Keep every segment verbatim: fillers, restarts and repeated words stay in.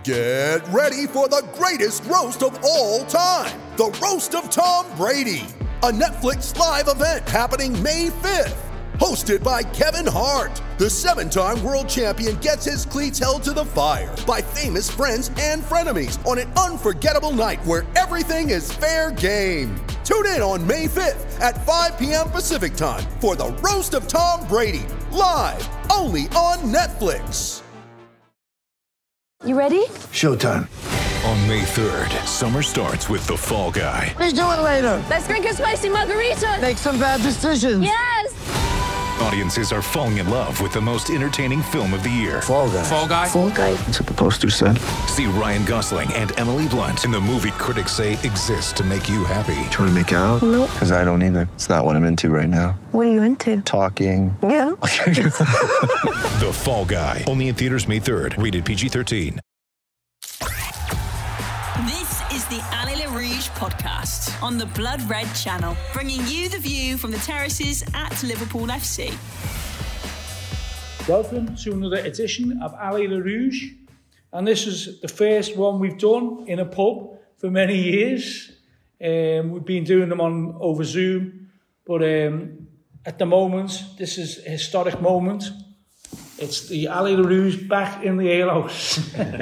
Get ready for the greatest roast of all time, the Roast of Tom Brady, a Netflix live event happening May fifth. Hosted by Kevin Hart, the seven-time world champion gets his cleats held to the fire by famous friends and frenemies on an unforgettable night where everything is fair game. Tune in on May fifth at five p.m. Pacific time for the Roast of Tom Brady, live only on Netflix. You ready? Showtime. On May third, summer starts with The Fall Guy. Let's do it later. Let's drink a spicy margarita. Make some bad decisions. Yes! Audiences are falling in love with the most entertaining film of the year. Fall Guy. Fall Guy? Fall Guy. That's what the poster said. See Ryan Gosling and Emily Blunt in the movie critics say exists to make you happy. Trying to make it out? Nope. Because I don't either. It's not what I'm into right now. What are you into? Talking. Yeah. The Fall Guy. Only in theaters May third. Rated P G thirteen. This is the Ali LaRouge podcast on the Blood Red channel, bringing you the view from the terraces at Liverpool F C. Welcome to another edition of Ali LaRouge, and this is the first one we've done in a pub for many years. Um, we've been doing them on over Zoom, but um, at the moment, this is a historic moment. It's the Ali LaRouge back in the alehouse.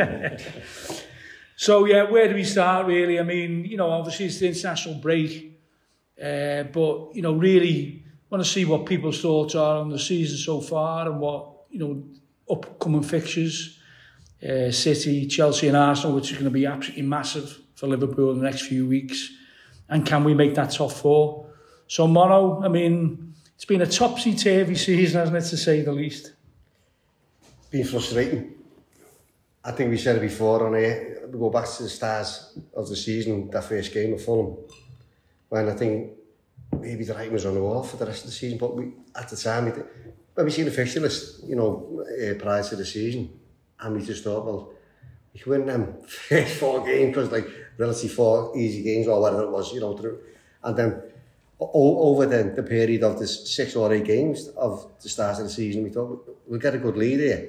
So, yeah, where do we start, really? I mean, you know, obviously it's the international break, uh, but, you know, really want to see what people's thoughts are on the season so far and what, you know, upcoming fixtures, uh, City, Chelsea and Arsenal, which is going to be absolutely massive for Liverpool in the next few weeks. And can we make that top four? So, Mono, I mean, it's been a topsy-turvy season, hasn't it, to say the least? Been frustrating. I think we said it before on here. We go back to the start of the season, that first game of Fulham, when I think maybe the writing was on the wall for the rest of the season. But we, at the time, we, when we seen the fixture list, you know, uh, prior to the season, and we just thought, well, we could win them first four games, because like relatively four easy games or whatever it was, you know, through, and then o- over the, the period of the six or eight games of the start of the season, we thought we'll get a good lead here.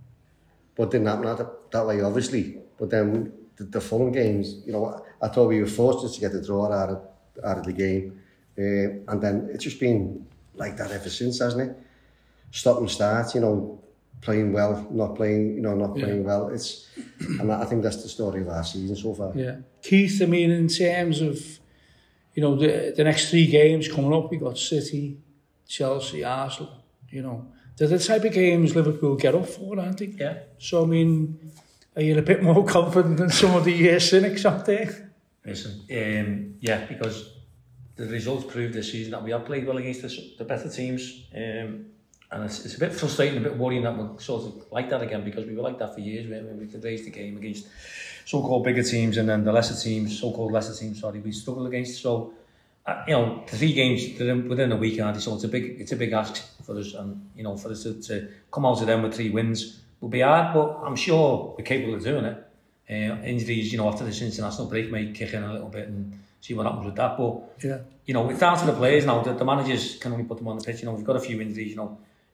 But didn't happen that, that way, obviously. But then the, the Fulham games, you know, I thought we were fortunate to get the draw out of, out of the game. Uh, and then it's just been like that ever since, hasn't it? Stop and start, you know, playing well, not playing, you know, not playing yeah. well. It's, and I think that's the story of our season so far. Yeah. Keith, I mean, in terms of, you know, the, the next three games coming up, we've got City, Chelsea, Arsenal, you know. They're the type of games Liverpool get up for, aren't they? Yeah. So, I mean, are you a bit more confident than some of the uh, cynics out there? Listen, um, yeah, because the results prove this season that we have played well against the, the better teams. Um, and it's, it's a bit frustrating, a bit worrying that we're sort of like that again, because we were like that for years, when we could raise the game against so-called bigger teams, and then the lesser teams, so-called lesser teams, sorry, we struggle against. So, uh, you know, the three games within a week, aren't they? So it's a big, it's a big ask for us, and you know, for us to, to come out of them with three wins will be hard, but I'm sure we're capable of doing it. Uh, injuries, you know, after this international break may kick in a little bit and see what happens with that. But yeah, you know, it's down to the players now. The, the managers can only put them on the pitch. You know, we've got a few injuries. You know,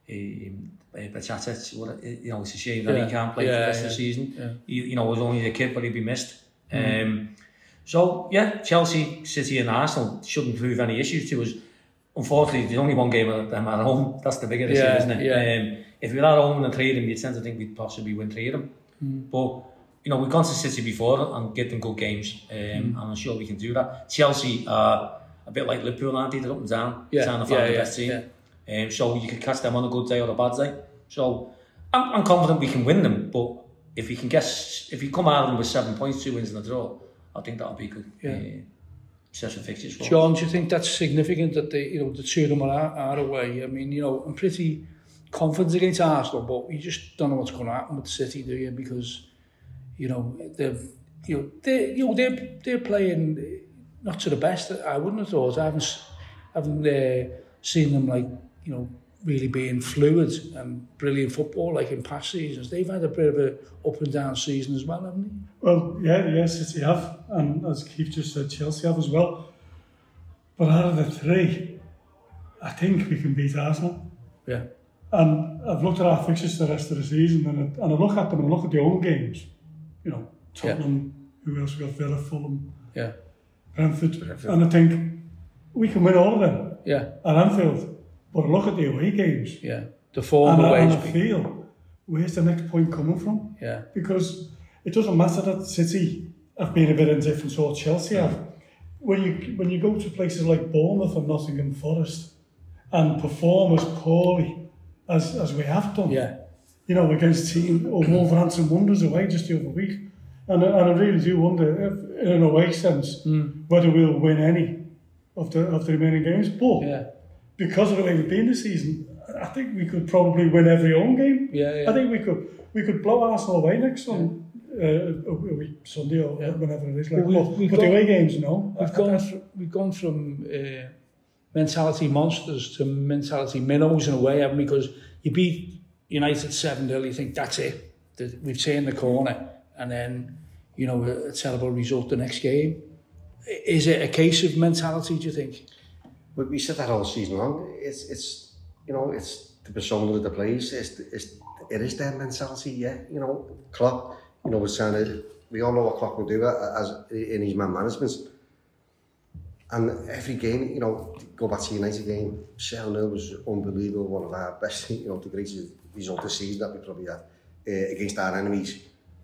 um, uh, Bachata, you know, it's a shame that yeah. he can't play yeah, for the rest yeah. of the season. Yeah. He, you know, was only a kid, but he'd be missed. Mm. Um, so yeah, Chelsea, City, and Arsenal shouldn't prove any issues to us. Unfortunately, there's only one game of them at home. That's the bigger issue, yeah, isn't it? Yeah. Um, if we were at home and three of them, you'd tend to think we'd possibly win three of them. Mm. But you know, we've gone to City before and get them good games, um, mm. and I'm sure we can do that. Chelsea are a bit like Liverpool, aren't they? They're up and down, yeah, trying to yeah, find yeah, the best team. Yeah. Um, so you could catch them on a good day or a bad day. So I'm, I'm confident we can win them, but if we can get, if we come out of them with seven points, two wins and a draw, I think that'll be good. Yeah. Uh, session fixtures. For John, do you think that's significant that they, you know, the two of them are, are away? I mean, you know, I'm pretty confident against Arsenal, but you just don't know what's going to happen with City, do you? Because, you know, they've, you know, they, you know, they're they're playing not to the best. I wouldn't have thought. I haven't, haven't uh, seen them like, you know, really being fluid and brilliant football like in past seasons. They've had a bit of a up and down season as well, haven't they? Well, yeah, yeah, City have, and as Keith just said, Chelsea have as well. But out of the three, I think we can beat Arsenal. Yeah. And I've looked at our fixtures the rest of the season, and I, and I look at them and I look at the home games. you know, Tottenham, yeah. who else we got? Villa, Fulham, yeah, Brentford. Brentford, and I think we can win all of them. Yeah, at Anfield. But look at the away games. Yeah, the form and, away. And I feel, where's the next point coming from? Yeah, because it doesn't matter that City have been a bit indifferent or Chelsea have. When you when you go to places like Bournemouth and Nottingham Forest and perform as poorly as as we have done, yeah, you know, against team or Wolverhampton Wanderers away just the other week, and and I really do wonder, if, in an away sense, mm. whether we'll win any of the of the remaining games. But yeah. because of the way we've been this season, I think we could probably win every home game. Yeah, yeah. I think we could we could blow Arsenal away next on. Uh, a week, Sunday or yeah. whenever it is. Like, well, we've, we've but gone, the away games, no. We've gone, fr- we've gone from uh, mentality monsters to mentality minnows in a way, haven't we? Because you beat United seven nil, you think that's it. We've turned the corner, and then, you know, a, a terrible result the next game. Is it a case of mentality, do you think? Well, we said that all season long. It's, it's you know, it's the persona of the players. It's, it's, it is their mentality, yeah. You know, Klopp, you know, we're trying to, we all know what Klopp will do as in his man management. And every game, you know, go back to the United game, seven nil was unbelievable, one of our best, you know, the greatest result this season that we probably had uh, against our enemies.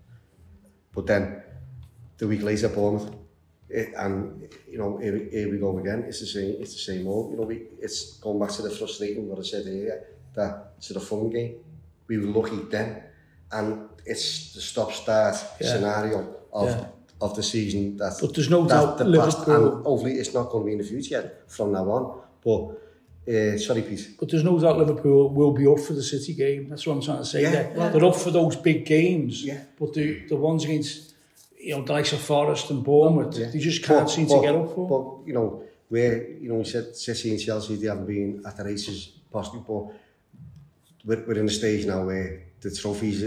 But then, the week later, Bournemouth, it, and, you know, here, here we go again, it's the same, it's the same old, you know, we, it's going back to the frustrating, what I said earlier, that it's a fun game. We were lucky then. And it's the stop-start yeah. scenario of yeah. of the season. That, but there's no that doubt the Liverpool... past, and hopefully it's not going to be in the future yet from now on. But, uh, sorry, Pete. But there's no doubt Liverpool will be up for the City game. That's what I'm trying to say. Yeah, they're, yeah. they're up for those big games. Yeah. But the, the ones against, you know, the likes of Forest and Bournemouth, yeah. they just can't but, seem but, to get up for. But, you know, where, you know, we said City and Chelsea, they haven't been at the races possibly, but we're, we're in a stage now where the trophies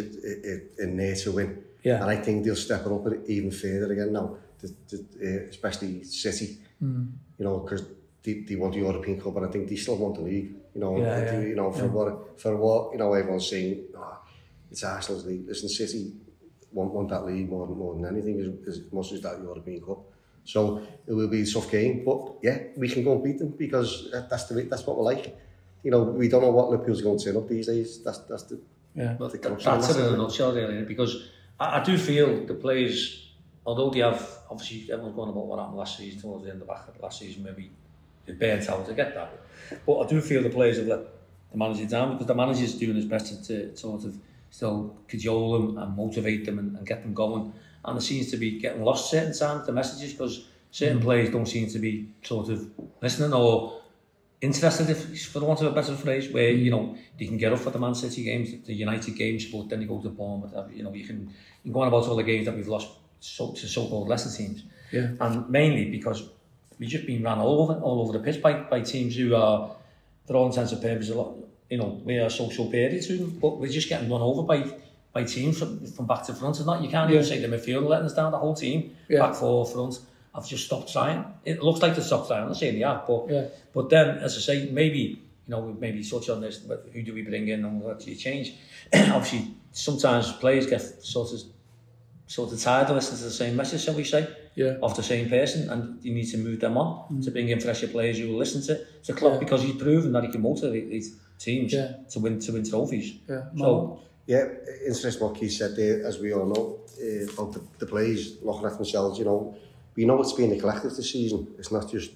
in there to win. Yeah. And I think they'll step it up even further again now, the, the, uh, especially City, mm. you know, because they, they want the European Cup, and I think they still want the league, you know, yeah, and, yeah. you know, for yeah. what, for what, you know, everyone's saying, oh, it's Arsenal's league. Listen, City want, want that league more, more than anything, as, as much as that European Cup. So it will be a tough game, but yeah, we can go and beat them because that's the that's what we like. You know, we don't know what Liverpool's going to turn up these days. That's that's the yeah. Well, that's it in a nutshell, really. Because I, I do feel the players, although they have obviously everyone's going about what happened last season towards the end of the back of last season, maybe they burnt out. I get that, but I do feel the players have let the manager down because the manager's doing his best to, to sort of still cajole them and motivate them and, and get them going. And it seems to be getting lost certain times the messages because certain mm. players don't seem to be sort of listening or interested, if, for the want of a better phrase, where you know they can get up for the Man City games, the United games, but then you go to Bournemouth. You know, you can you can go on about all the games that we've lost so, to so-called lesser teams, yeah. and mainly because we've just been ran all over, all over the pitch by, by teams who are, for all intents and purposes, a lot, you know, we are so superior to them, but we're just getting run over by by teams from, from back to front. And not you can't yeah. even say the midfield letting us down. The whole team, yeah. back four, front. I've just stopped trying. It looks like they stopped trying. I'm not saying they have, but yeah. but then, as I say, maybe you know we maybe touch on this. But who do we bring in and what do you change? Obviously, sometimes players get sort of sort of tired of listening to the same message, shall we say, yeah. of the same person, and you need to move them on mm. to bring in fresher players who will listen to to Klopp yeah. because he's proven that he can motivate these teams yeah. to win to win trophies. Yeah. So. Yeah, interesting what Keith said there, as we all know, uh, about the, the players looking at themselves, you know. We know it's been a collective this season. It's not just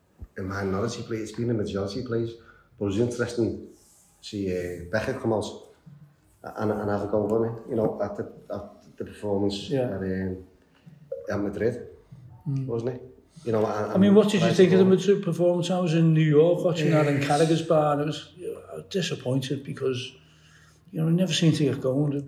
a minority play, it's been a majority plays. But it was interesting to see uh, Becker come out and, and have a go on it, you know, at the, at the performance yeah. at, um, at Madrid, mm. wasn't it? You know, and, I mean, what did you think of the Madrid performance? I was in New York watching yes. that in Carragher's bar, and it was you know, disappointed because you know, I never seemed to get going.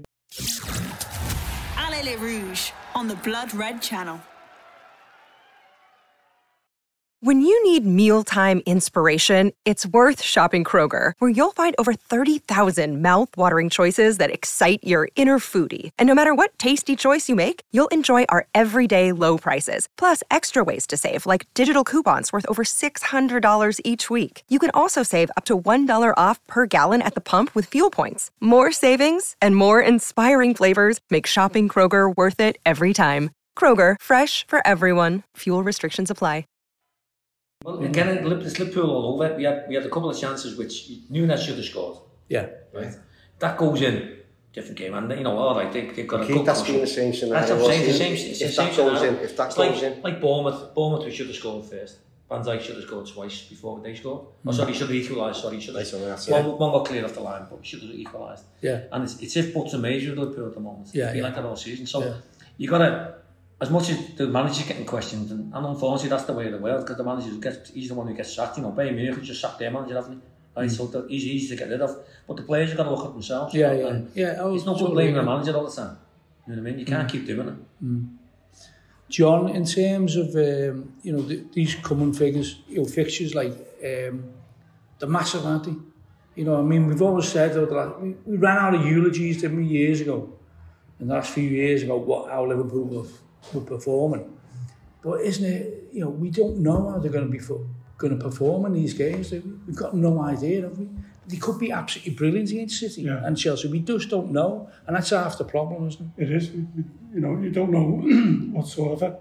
Allez Les Rouges on the Blood Red Channel. When you need mealtime inspiration, it's worth shopping Kroger, where you'll find over thirty thousand mouth-watering choices that excite your inner foodie. And no matter what tasty choice you make, you'll enjoy our everyday low prices, plus extra ways to save, like digital coupons worth over six hundred dollars each week. You can also save up to one dollar off per gallon at the pump with fuel points. More savings and more inspiring flavors make shopping Kroger worth it every time. Kroger, fresh for everyone. Fuel restrictions apply. Well, again, it's Liverpool all over. We had we had a couple of chances which Nunes should have scored. Yeah. Right. That goes in, different game, and you know, all right, they, they've got a good. That's been the same scenario. That's what I'm saying. The same, it's the if same that goes scenario. in, if that it's goes like, in, like Bournemouth, Bournemouth, we should have scored first. Van Dijk should have scored twice before they scored. Mm. Oh, sorry, he should have equalised. Sorry, he should have. Nice one, one got cleared off the line, but he should have equalised. Yeah. And it's it's if buts and maybes with Liverpool at the moment. Yeah. It's been yeah. like that all season. So yeah. you got to. As much as the manager's getting questioned, and, and unfortunately that's the way of the world, because the manager gets, he's the one who gets sacked. You know, Bayern Munich just sacked their manager, haven't he? Right, mm. so that, he's easy to get rid of. But the players have got to look at themselves. Yeah, you know, yeah, and yeah. Oh, it's not totally blaming the right. manager all the time. You know what I mean? You can't mm. keep doing it. Mm. John, in terms of um, you know the, these common figures, you know, fixtures like um, the massive, aren't they? You know, I mean, we've always said though that we, we ran out of eulogies, didn't we, years ago, in the last few years about what how Liverpool were, were performing. But isn't it? You know, we don't know how they're going to be for, going to perform in these games. We've got no idea, have we? They could be absolutely brilliant against City yeah. and Chelsea. We just don't know, and that's half the problem, isn't it? It is. You know, you don't know whatsoever.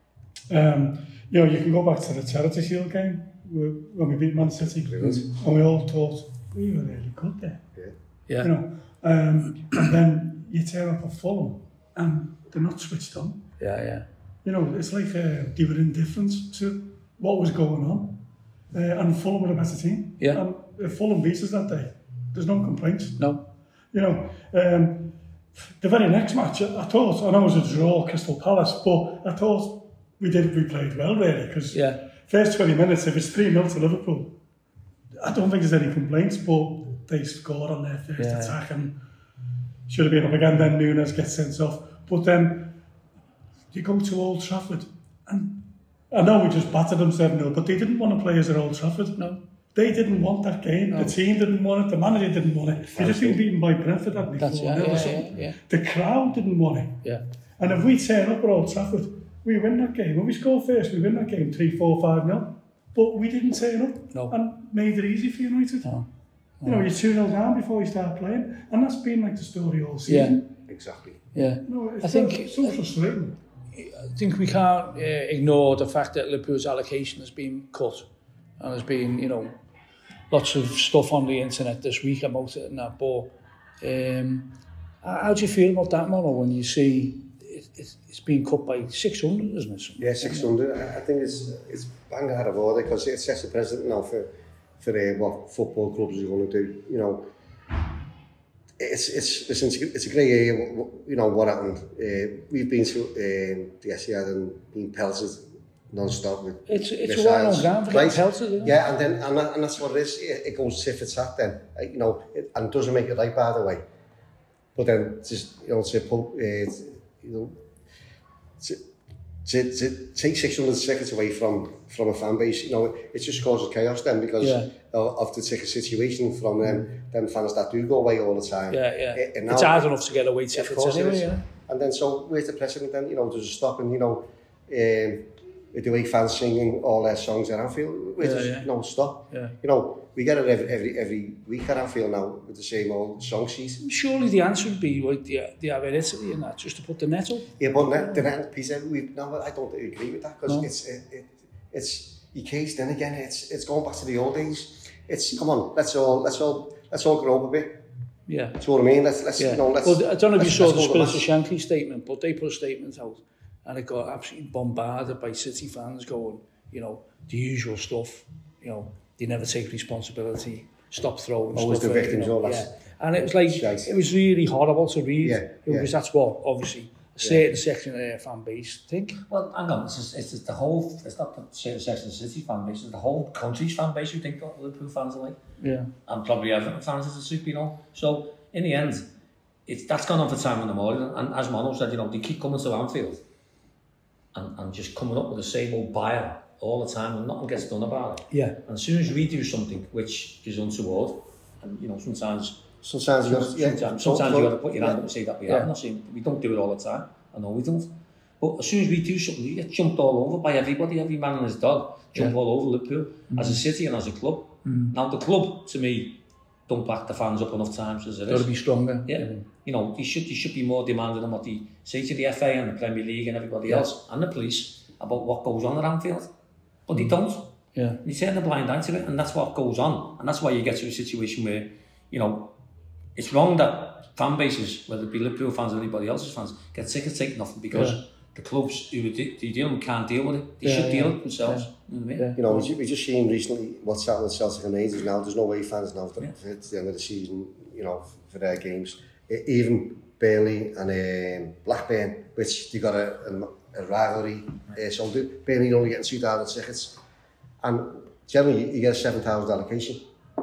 Um, you know, you can go back to the Charity Shield game when we beat Man City, Brilliant. and we all thought we were really good there. Yeah. Yeah. You know, um, and then you tear up a Fulham, and they're not switched on. Yeah, yeah. You know, it's like uh, they were indifferent to what was going on, uh, and Fulham were a better team. Yeah. And if Fulham beat us that day, there's no complaints. No. You know, um, the very next match, I thought, I know it was a draw, Crystal Palace, but I thought we did, we played well really, because yeah. first twenty minutes, if it's three nil to Liverpool, I don't think there's any complaints, but they scored on their first yeah. attack and should have been up again. Then Nunes gets sent off, but then you go to Old Trafford, and I know we just battered them seven nil, but they didn't want to play us at Old Trafford. No. They didn't want that game. No. The team didn't want it. The manager didn't want it. They just been beaten by Brentford that before. Yeah, yeah, yeah, yeah. The crowd didn't want it. Yeah. And if we turn up at Old Trafford, we win that game. When we score first, we win that game three, four, five nil. But we didn't turn up no. and made it easy for United. No. You know, you're two nil down before you start playing, and that's been like the story all season. Yeah, exactly. Yeah. No, it's I think it's so frustrating. I think we can't uh, ignore the fact that Liverpool's allocation has been cut, and there's been, you know, lots of stuff on the internet this week about it and that. But um, how do you feel about that, Mono, when you see it, it, it's being cut by six hundred, isn't it? Yeah, six hundred. I think it's it's bang out of order, because it sets a precedent now for for uh, what football clubs are going to do. You know, it's it's listen, it's a grey area. You know what happened. Uh, we've been to um, the S E R and been pelted non-stop with it's it's missiles. a well-known ground for getting pelted, isn't it? Yeah, and then and, that, and that's what it is. It, it goes tit for tat then. Uh, you know, it, and it doesn't make it right, by the way. But then just you know to uh, you know to, to, to take six hundred tickets away from from a fan base, you know, it, it just causes chaos then, because yeah. of, of the ticket situation from them them fans that do go away all the time. Yeah, yeah. It, and now, it's hard enough to get away tickets anyway. Yeah. And then so where's the precedent then? You know, there's a stop and you know. Um, the way fans singing all their songs at Anfield, we yeah, just yeah. you know stop. Yeah. You know, we get it every every every week at Anfield now with the same old song sheet. Surely the answer would be like the the have in Italy and that, just to put the net up. Yeah, but net, the net piece, we no, I don't agree with that, because no. it's it, it it's you case. Then again, it's it's going back to the old days. It's come on, let's all let's all let's all grow up a bit. Yeah, do you know what I mean? Let's let's yeah. you know let's. Well, I don't know if you saw the Spirits the of Shankly statement, but they put a statement out. And it got absolutely bombarded by City fans going, you know, the usual stuff, you know, they never take responsibility, stop throwing Always stuff. the victims, you know, all that. Yeah. And it was like, Shite. It was really horrible to read, yeah, because yeah. that's what, obviously, a certain yeah. section of their fan base think. Well, hang on, it's just, it's just the whole, it's not the certain section of the City fan base, it's the whole country's fan base who think that Liverpool fans are like. Yeah. And probably Everton fans as a soup, you know. So, in the end, it's that's gone on for time in the morning, and as Mono said, you know, they keep coming to Anfield. And, and just coming up with the same old bio all the time and nothing gets done about it. Yeah. And as soon as we do something which is untoward, and you know, sometimes sometimes you got yeah, sometimes, sometimes you got to put your hand yeah. up and say that we Yeah. are. I'm not saying we don't do it all the time. I know we don't. But as soon as we do something, we get jumped all over by everybody, every man and his dog, jump Yeah. all over Liverpool Mm. as a city and as a club. Mm. Now the club, to me, don't back the fans up enough times as it Got is. to be stronger. Yeah, you know, they should they should be more demanding than what they say to the F A and the Premier League and everybody Yeah. else and the police about what goes on at Anfield. But they don't. Yeah. They turn a blind eye to it, and that's what goes on. And that's why you get to a situation where, you know, it's wrong that fan bases, whether it be Liverpool fans or anybody else's fans, get sick of taking nothing because Yeah. the clubs who they deal with can't deal with it. They Yeah, should deal yeah. with it themselves. Yeah. You know what I mean? Yeah. You know, we, we just seen recently what's happened with Celtic and Rangers now. There's no way fans now for, Yeah. for it's the end of the season, you know, for their games. E- Even Burnley and um, Blackburn, which they got a, a, a rivalry. Uh, so they- Burnley only getting two thousand tickets. And generally you, you get a seven thousand allocation.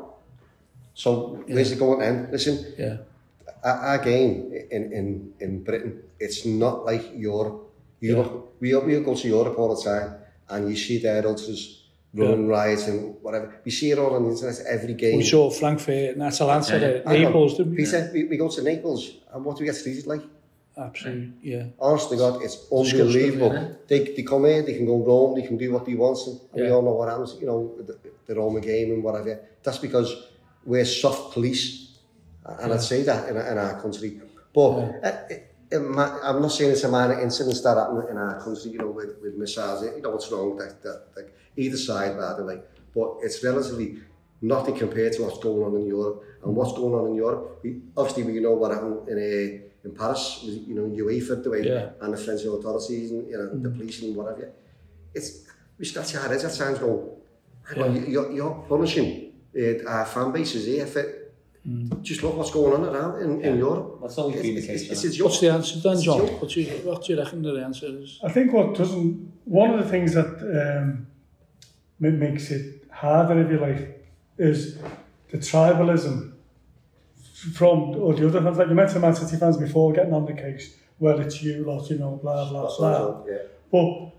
So Yeah. where's it going to end? Listen, Yeah. our, our game in, in, in Britain, it's not like Europe. Europe we, we go to Europe all the time and you see their ultras running riots and whatever. We see it all on the internet every game. We saw Frankfurt and Atalanta, Yeah. at Naples, didn't we? Peter, we, we go to Naples and what do we get treated like? Absolutely, yeah. Honest to God, it's Disgusting, unbelievable. yeah. They, they come here, they can go Rome, they can do what they want, and we Yeah. all know what happens, you know, the, the Roman game and whatever. That's because we're soft police, and Yeah. I'd say that in, in our country. But Yeah. uh, it, it, ma- I'm not saying it's a minor incidents that happen in our country, you know, with, with missiles. You know what's wrong, that, that, that either side, by the way. But it's relatively nothing compared to what's going on in Europe. And what's going on in Europe, we, obviously we know what happened in a, in Paris, with, you know, UEFA, the way, Yeah. and the French authorities, and you know, the police and whatever. It's we scratch our heads at times going, hang on, Yeah. you- you're, you're punishing uh, our fan bases here for just look what's going on around in, in Europe. That's always been the It's, case. it's, it's, yeah. a joke. What's the answer then, It's a John? joke. What do you, what do you reckon the answer is? I think what doesn't, one of the things that um, ma- makes it harder, if you like, is the tribalism from or the other fans. Like you mentioned Man City fans before getting on the case, well, it's you lot, you know, blah, blah, That's blah. all, yeah. But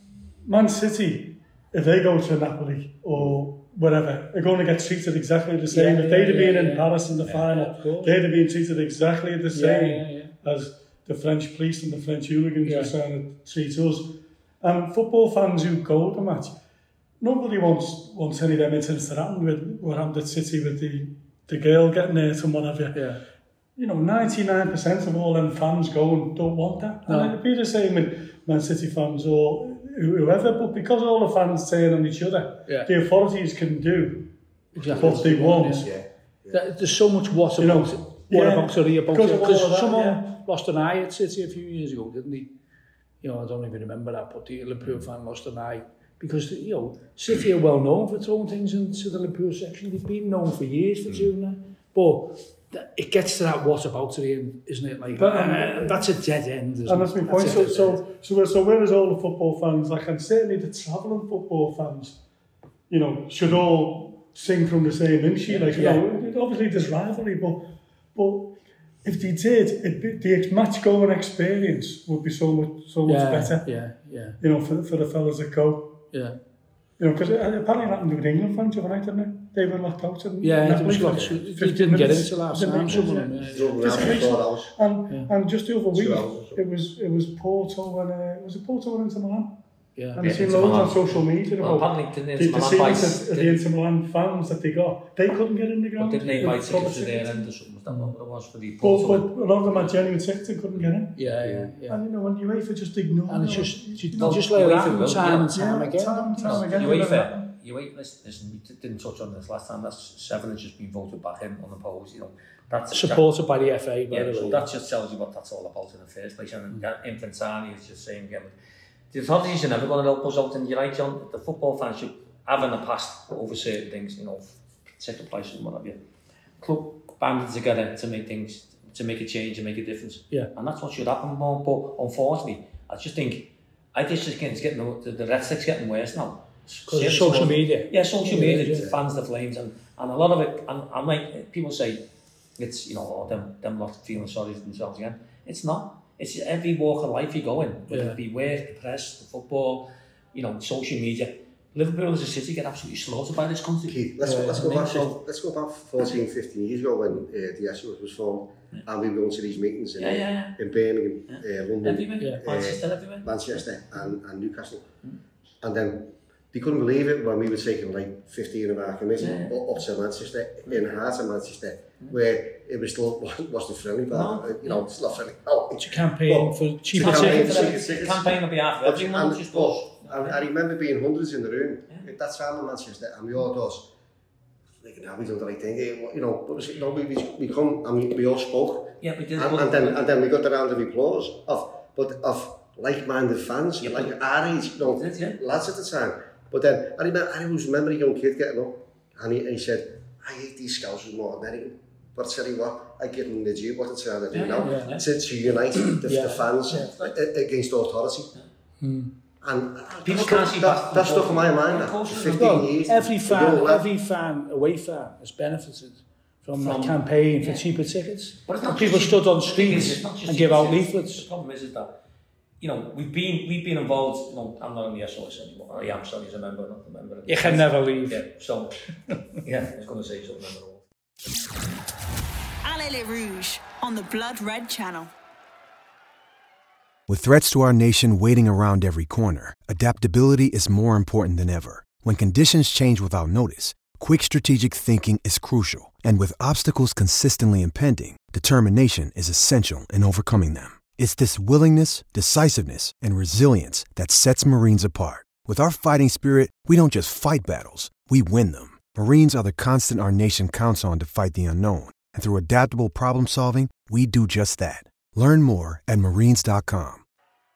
Man City, if they go to Napoli or whatever, they're going to get treated exactly the same. Yeah, if they'd have yeah, been yeah, in yeah. Paris in the Yeah, final, of course. they'd have been treated exactly the Yeah, same yeah, yeah. as the French police and the French hooligans Yeah. were trying to treat us. And football fans who go to the match, nobody wants wants any of them incidents that happened with what happened at City with the, the girl getting hurt and what have you. Yeah. You know, ninety-nine percent of all them fans go and don't want that. No. And it'd be the same with Man City fans or whoever, but because all the fans turn on each other, Yeah. the authorities can do Exactly. what they want. Yeah. There- There's so much what You know, about it. What yeah, about it, about because it. of all Because of that, someone yeah. lost an eye at City a few years ago, didn't he? You know, I don't even remember that, but the Liverpool fan lost an eye. Because, you know, City are well known for throwing things into the Liverpool section. They've been known for years for doing that. But th- it gets to that what about it, isn't it? Like, But, um, uh, that's a dead end, isn't And that's my it? point. a So, dead so, end. so, so whereas all the football fans, like, and certainly the travelling football fans, you know, should all sing from the same hymn sheet. Like, you Yeah. know, obviously there's rivalry, but but if they did, it'd be, the match going experience would be so much so much yeah, better. Yeah, yeah, You know, for for the fellas that go. yeah. You know, because apparently it happened with England fans overnight, didn't it? They were locked out. And Yeah, there was for lots of- they fifty didn't get minutes. into last The time, minutes, some of yeah. them, yeah. Drove around for four hours. And and just the other week, Two hours. it was it was Porto and uh, was it Porto and Inter Milan? Yeah. And Yeah, I've seen Inter loads Milan. on social media Well, about apparently didn't the, Inter the Milan series fight- of the Inter Milan fans that they got. They couldn't get in the But ground. didn't they with buy tickets to proper their tickets. end or something? Was that what it was for the But, Porto? but a lot of them had genuine tickets and couldn't get in. Yeah, yeah, yeah. And you know, when UEFA just ignore And it's it, just, you, you know, you just let it UEFA happen will, time yeah. and time yeah, again. time and time No, again. UEFA, UEFA, listen, listen, we d- didn't touch on this last time. That's seven has just been voted back in unopposed. You know, that's Supported by the F A, by Yeah, the so way. that just tells you what that's all about in the first place. And mm. Infantani is just saying again, the authorities are never going to help us out. And you're right, John, the football fans should have in the past over certain things, you know, ticket prices and what have you. Club banded together to make things, to make a change and make a difference. Yeah. And that's what should happen more. But unfortunately, I just think, I just think it's getting, the, the red stick's getting worse now. Because of social media. Yeah, social Yeah, media yeah. fans the flames, and, and a lot of it. And I might people say it's you know oh, them them lot feeling sorry for themselves again. It's not. It's every walk of life you go in, whether Yeah. it be work, the press, the football, you know, social media. Liverpool as a city get absolutely slaughtered by this country. Keith, let's, uh, let's, go back, so, let's go back fourteen, fifteen years ago when uh, the S O S was formed, yeah. and we were going to these meetings in, yeah, yeah, yeah. in Birmingham, yeah. uh, London, everywhere. Yeah. Uh, Manchester, everywhere. Manchester and, and Newcastle. Mm. And then they couldn't believe it when we were taking like fifteen of our committee yeah. up to Manchester, in the heart of Manchester, mm. where it was still wasn't friendly, but no. uh, you know, it's not friendly. Oh, it's a campaign but, for cheaper tickets. tickets. Campaign on behalf of everyone, not just us. I, I remember being hundreds in the room yeah. at that time in Manchester, and we all thought, like, now we done the right thing, you know, but you know, we, we come and we, we all spoke, yeah, we did, and, and then and then we got the round of applause of, but of like-minded fans, yeah, like our age, you know, did, yeah. lads at the time. But then I remember, I always remember a young kid getting up, and he, and he said, I hate these Scousers more than anything. But I tell you what, I give them the due what it's trying to do yeah, now, yeah, yeah. To, to unite the, yeah. the fans yeah. against authority. Yeah. Hmm. And people can't see that, that stuck in my mind that fifteen well, years. Every fan, every fan, away fan, has benefited from, from the campaign yeah. for cheaper tickets. But it's not people just, stood on streets and give out leaflets. The problem is, is that you know we've been we've been involved. You know, I'm not in the S O S anymore. I am sorry as a member, not a member. You can never leave. Yeah. So yeah, I was going to say something. Allez les Rouges on the Blood Red Channel. With threats to our nation waiting around every corner, adaptability is more important than ever. When conditions change without notice, quick strategic thinking is crucial. And with obstacles consistently impending, determination is essential in overcoming them. It's this willingness, decisiveness, and resilience that sets Marines apart. With our fighting spirit, we don't just fight battles, we win them. Marines are the constant our nation counts on to fight the unknown. And through adaptable problem solving, we do just that. Learn more at marines dot com.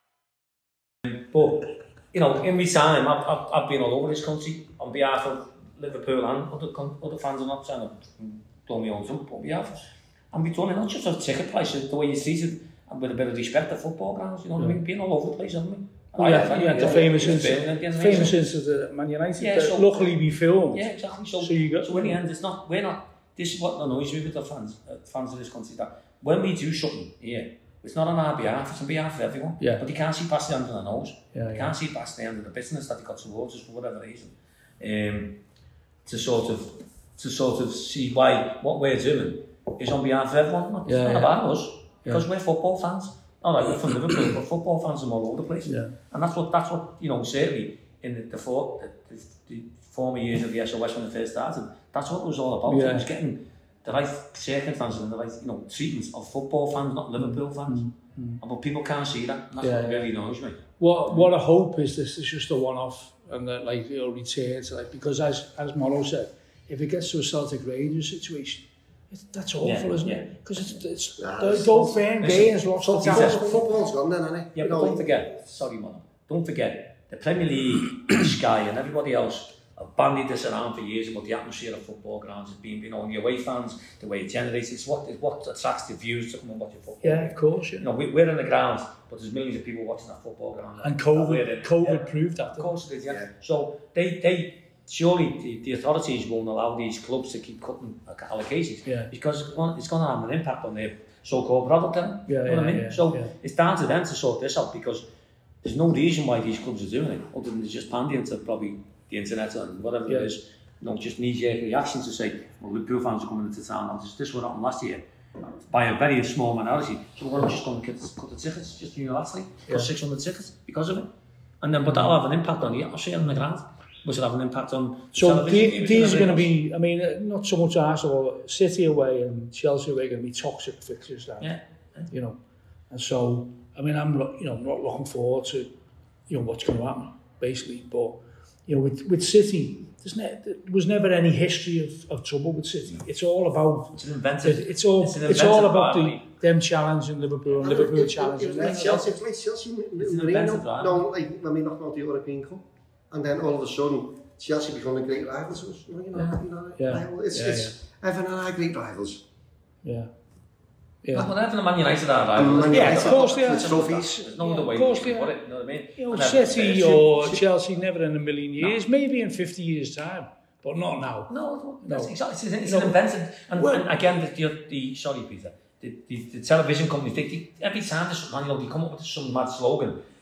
But, you know, in my time, I've, I've, I've been all over this country on behalf of Liverpool and other, other fans. I'm not trying to blow my own trumpet on behalf. And we've done it not just of ticket prices, the way you treated, and with a bit of respect at football grounds, you know what I mean? Being all over the place, haven't we? Oh, yeah, yeah, yeah, the famous incident, the famous incident at Man United, yeah, so, luckily we filmed. Yeah, exactly. So, so, you got, so in the end, it's not, we're not, this is what annoys me with the fans, uh, fans of this country, that when we do something here, it's not on our behalf, it's on behalf of everyone. Yeah. But you can't see past the end of the nose. Yeah, you yeah. can't see past the end of the business that they got towards us for whatever reason. Um, to sort of, to sort of see why what we're doing is on behalf of everyone, not, yeah, not yeah. about us, because yeah. we're football fans. Not like we're from Liverpool, but football fans are all over the place. Yeah. And that's what, that's what, you know, certainly in the, the, for, the, the, the former years of the S O S when it first started, that's what it was all about. Yeah. It was getting the right circumstances and the right, you know, treatment of football fans, not Liverpool fans. Mm-hmm. But people can't see that. And that's yeah, what really annoys me. What what I hope is this is just a one-off and that like it'll return to like, because as as Morrow said, if it gets to a Celtic Rangers situation, it's, that's awful, yeah, isn't yeah. it? Because it's it's nah, the old fan games lost. Football's gone then, hasn't it? Yeah, but don't forget. Sorry, Morrow. Don't forget the Premier League, Sky, and everybody else have bandied this around for years about the atmosphere of football grounds as being, you know, the away fans, the way it generates, it's what, it's what attracts the views to come and watch your football. Yeah, of course, yeah. You know, we, we're in the ground, but there's millions of people watching that football ground. And COVID, COVID yeah. proved that. Of course it did, yeah. yeah. So they, they surely the, the authorities won't allow these clubs to keep cutting allocations yeah. because it's going, it's going to have an impact on their so-called product then. Yeah, you know yeah, what I mean? Yeah, so yeah. it's down to them to sort this out, because there's no reason why these clubs are doing it, other than just pandering to probably the internet and whatever yeah. it is, you know, just knee-jerk reaction to say, well, Liverpool fans are coming into town, and this, this what happened last year, by a very small minority, so we're just going to cut, cut the tickets, just unilaterally, cut yeah. six hundred tickets because of it. And then, but that'll have an impact on the atmosphere on the ground, which will have an impact on so the, these are going to be, I mean, not so much Arsenal, City away and Chelsea away are going to be toxic fixtures now, yeah. you know, and so, I mean, I'm, you know, not looking forward to, you know, what's going to happen, basically, but you know, with, with City, there's ne- there was never any history of, of trouble with City. It's all about. It's an inventive. It, it's all. It's, it's all about the, them challenging Liverpool and Liverpool challenging. It's like Chelsea. It's like Chelsea. It's an inventive, right? No, like when we knocked out the European Cup, and then all of a sudden Chelsea become a great rivals to us. You know, you know, yeah. you know yeah. It's, yeah, it's yeah. everyone are great rivals. Yeah. Yeah. Well, even the Man United are rivals. Um, yeah, of course they are. It's trophies. There's no other way to put it, you know what I mean? You know, City or Chelsea, never in a million years, no. maybe in fifty years' time, but not now. No, no. It's, it's, it's no. an invented, and, well, and again, the, the, the sorry, Peter, the, the, the television companies, they, they, every time there's something, you know, they come up with some mad slogan,